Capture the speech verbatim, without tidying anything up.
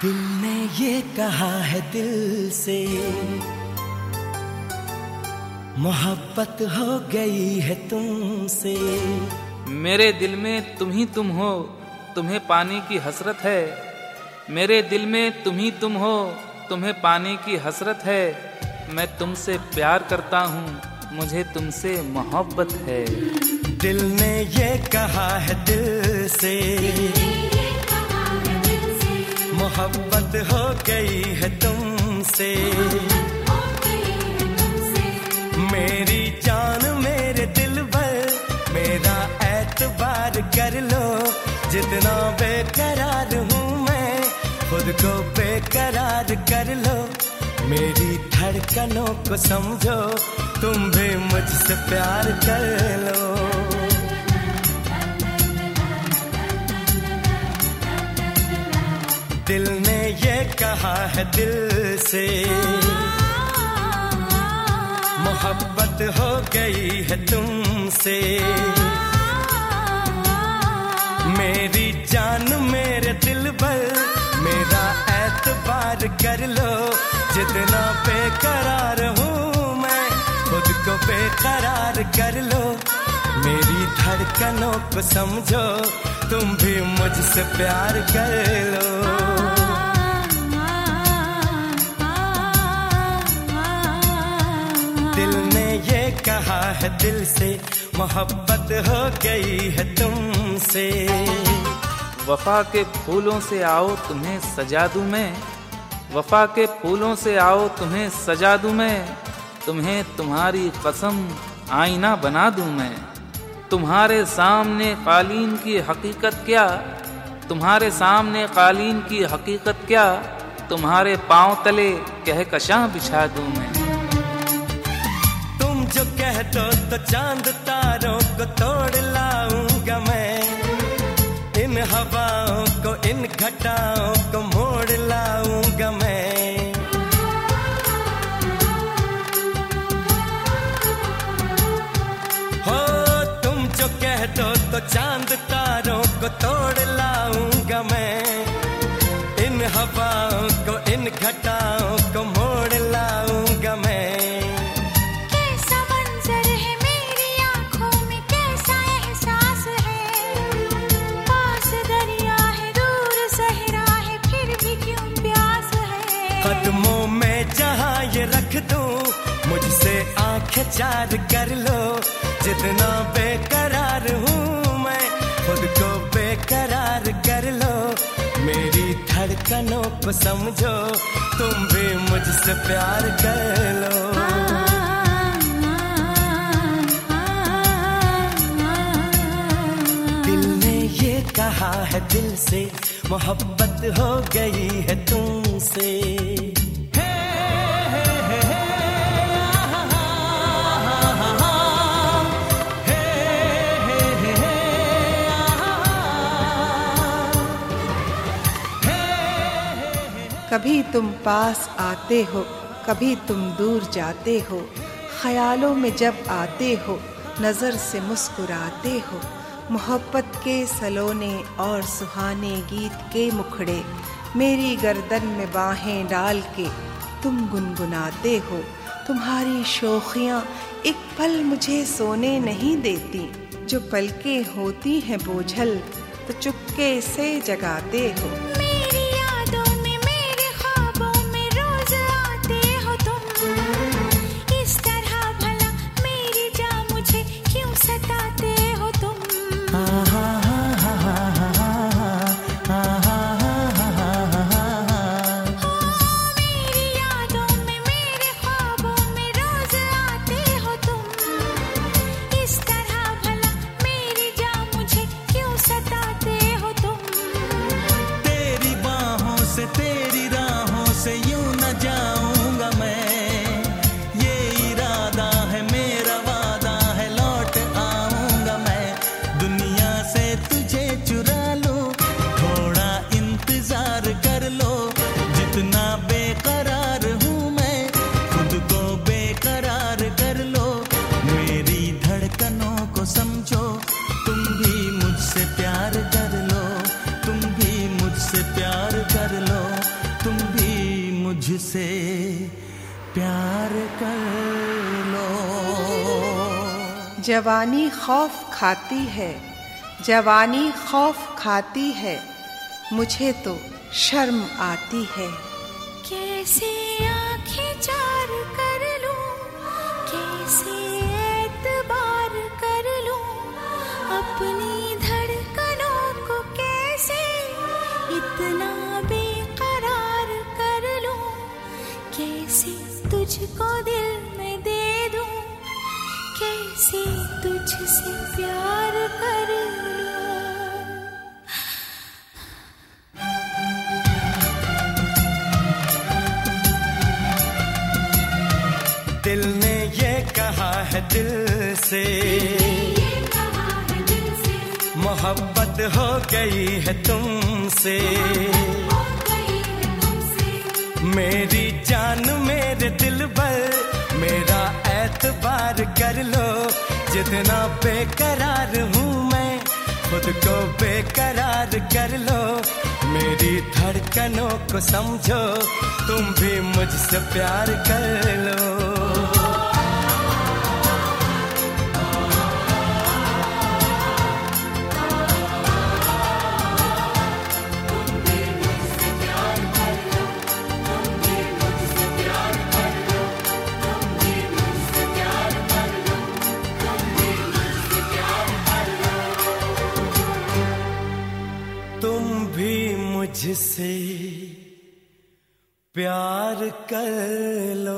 दिल ने ये कहा है दिल से, मोहब्बत हो गई है तुमसे। मेरे दिल में तुम ही तुम हो, तुम्हें पाने की हसरत है। मेरे दिल में तुम ही तुम हो, तुम्हें पाने की हसरत है। मैं तुमसे प्यार करता हूँ, मुझे तुमसे मोहब्बत है। दिल ने ये कहा है दिल से, मोहब्बत हो गई है तुमसे। मेरी जान मेरे दिल भर, मेरा एतबार कर लो। जितना बेकरार हूँ मैं, खुद को बेकरार कर लो। मेरी धड़कनों को समझो, तुम भी मुझसे प्यार कर लो। दिल ने ये कहा है दिल से, मोहब्बत हो गई है तुमसे। मेरी जान मेरे दिल भर, मेरा एतबार कर लो। जितना बेकरार हूँ मैं, खुद को बेकरार कर लो। मेरी धड़कनों को समझो, तुम भी मुझसे प्यार कर लो। दिल ने ये कहा है दिल से, मोहब्बत हो गई है तुमसे। वफा के फूलों से आओ तुम्हें सजा दूं मैं, वफा के फूलों से आओ तुम्हें सजा दूं मैं। तुम्हें तुम्हारी कसम आईना बना दूं मैं। तुम्हारे सामने कालीन की हकीकत क्या, तुम्हारे सामने कालीन की हकीकत क्या। तुम्हारे पांव तले कहकशां बिछा दूं मैं। तुम जो कह दो तो चांद तारों को तोड़ लाऊंगा मैं। इन हवाओं को, इन घटाओं को मोड़ लाऊंगा मैं। हो तुम जो कह दो तो चांद तारों को तोड़ लाऊंगा मैं। इन हवाओं को, इन घटाओं को मोड़ लाऊंगा मैं। कैसा मंजर है मेरी आंखों में, कैसा एहसास है। पास दरिया है, दूर सहरा है, फिर भी क्यों प्यास है। कदमों में जहाँ ये रख दूं, मुझसे आंखें चार कर लो। जितना बेकरार हूँ मैं, खुद को बेकरार कर लो। मेरी धड़कनों को समझो, तुम भी मुझसे प्यार कर लो। दिल ने ये कहा है दिल से, मोहब्बत हो गई है तुमसे। कभी तुम पास आते हो, कभी तुम दूर जाते हो। ख्यालों में जब आते हो, नज़र से मुस्कुराते हो। मोहब्बत के सलोने और सुहाने गीत के मुखड़े, मेरी गर्दन में बाहें डाल के तुम गुनगुनाते हो। तुम्हारी शोखियाँ एक पल मुझे सोने नहीं देती। जो पलकें होती हैं बोझल, तो चुपके से जगाते हो। मुझसे प्यार कर लो। जवानी खौफ खाती है, जवानी खौफ खाती है, मुझे तो शर्म आती है। कैसे आंखें चार कर लूं, कैसे एतबार कर लूं, अपनी धड़कनों को कैसे इतना बेकरार कर लूं, कैसे तुझको दिल में दे दूं, कैसे तुझसे प्यार कर लूं। दिल ने ये कहा है दिल से, मोहब्बत हो गई है तुमसे। मेरी जान मेरे दिल पर मेरा एतबार कर लो, जितना बेकरार हूँ मैं खुद को बेकरार कर लो। मेरी धड़कनों को समझो, तुम भी मुझसे प्यार कर लो। मुझसे प्यार कर लो।